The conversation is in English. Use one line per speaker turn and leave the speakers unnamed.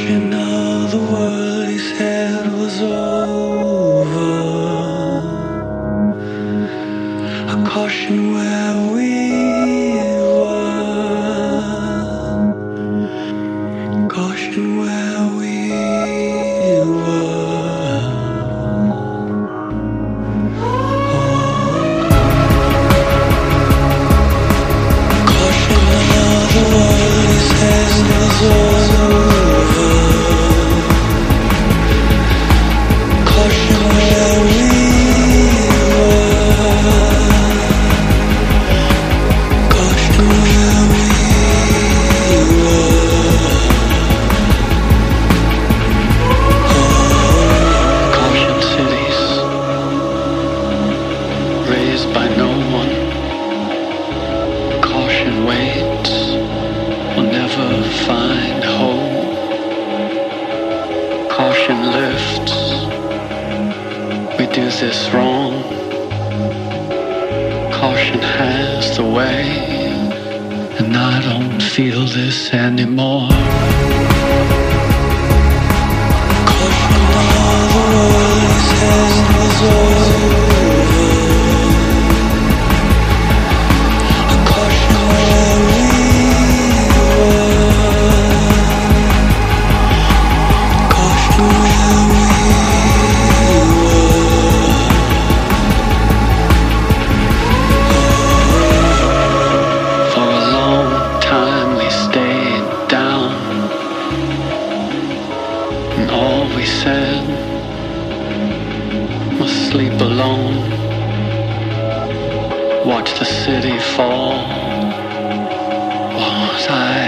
Caution of the world, he said, was over. A caution where we were. Caution where we were. Caution of the world, he said, was over. Caution where we by no one. Caution waits, will never find home. Caution lifts, we do this wrong. Caution has the way, and I don't feel this anymore. Caution of the world says was over. We said, must sleep alone, watch the city fall. Was I